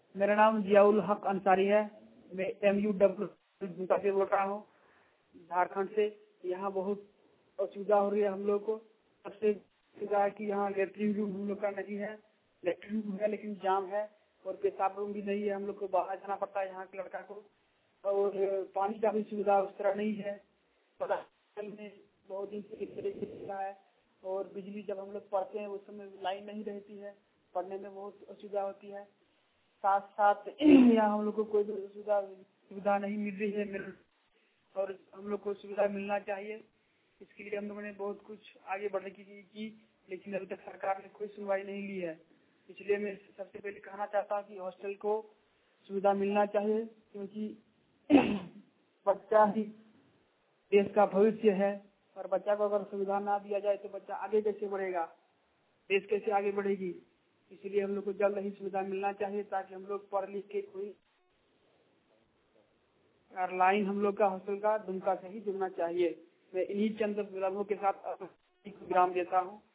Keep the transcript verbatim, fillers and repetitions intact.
मेरा नाम जियाउल हक अंसारी है। मैं एम यू डब्ल्यू से बोल रहा हूँ, झारखंड से। यहाँ बहुत असुविधा हो रही है हम लोग को। सबसे सुविधा है कि यहाँ लेटरिन रूम हम लोग का नहीं है। लेटरिन रूम है लेकिन जाम है, और पेशाब रूम भी नहीं है। हम लोग को बाहर जाना पड़ता है यहाँ के लड़का को। और पानी का भी सुविधा उस तरह नहीं है। में बहुत दिन से इस तरीके से है। और बिजली जब हम लोग पढ़ते हैं उस समय लाइन नहीं रहती है, पढ़ने में बहुत असुविधा होती है। साथ साथ यहाँ हम लोग को कोई भी सुविधा सुविधा नहीं मिल रही है, और हम लोग को सुविधा मिलना चाहिए। इसके लिए हम लोगों ने बहुत कुछ आगे बढ़ने की की लेकिन अभी तक सरकार ने कोई सुनवाई नहीं ली है। इसलिए मैं सबसे पहले कहना चाहता हूँ कि हॉस्टल को सुविधा मिलना चाहिए, क्योंकि बच्चा ही देश का भविष्य है। और बच्चा को अगर सुविधा ना दिया जाए तो बच्चा आगे कैसे बढ़ेगा, देश कैसे आगे बढ़ेगी। इसलिए हम लोग को जल्द ही सुविधा मिलना चाहिए, ताकि हम लोग पढ़ लिख के कोई लाइन हम लोग का हॉस्टल का दुमका से ही जुड़ना चाहिए। मैं इन्हीं चंद विरामों के साथ विराम देता हूँ।